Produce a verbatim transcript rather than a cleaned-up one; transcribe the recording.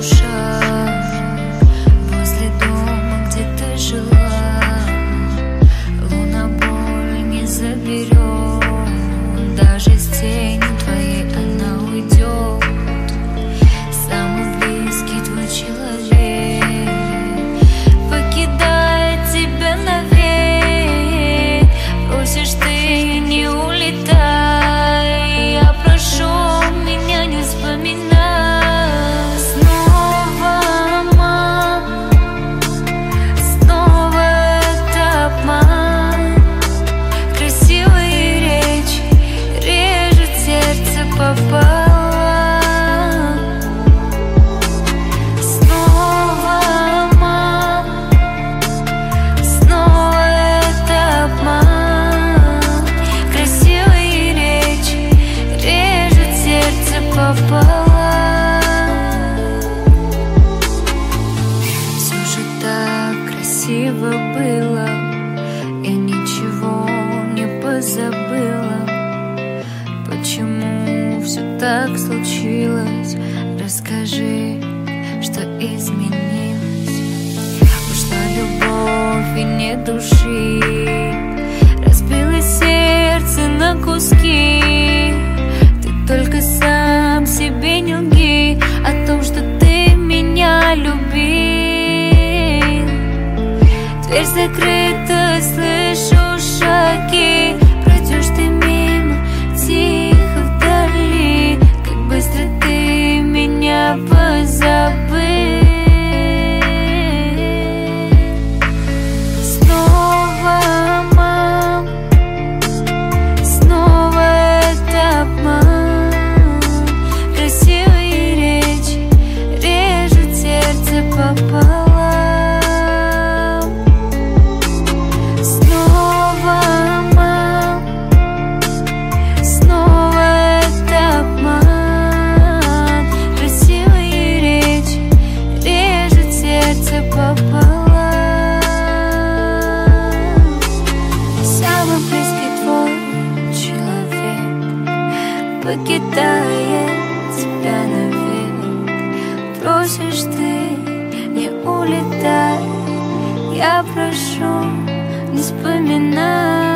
душа возле дома, где ты жила. Луна боль не заберет, даже с тенью твоей она уйдет. Самый близкий твой человек покидает тебя навек. Просишь ты, не улетай, я прошу, меня не вспоминай. Снова обман, снова это обман. Красивые речи режут сердце пополам. Снова обман, снова это обман. Красивые речи режут сердце пополам. Все же так красиво было, я ничего не позабыла. Почему все так случилось? Расскажи, что изменилось. Ушла любовь и нет души, разбилось сердце на куски. Ты только сам себе не лги о том, что ты меня любил. Дверь закрыта, слышу шаги. Пройдешь ты мимо, тихо вдали. Как быстро ты меня позабыл. Снова обман, снова это обман. Красивые речи режут сердце пополам. Снова обман, снова это обман. Красивые речи режут сердце пополам. Самый близкий твой человек покидает тебя навек. Просишь ты, не улетай, я прошу, не вспоминай.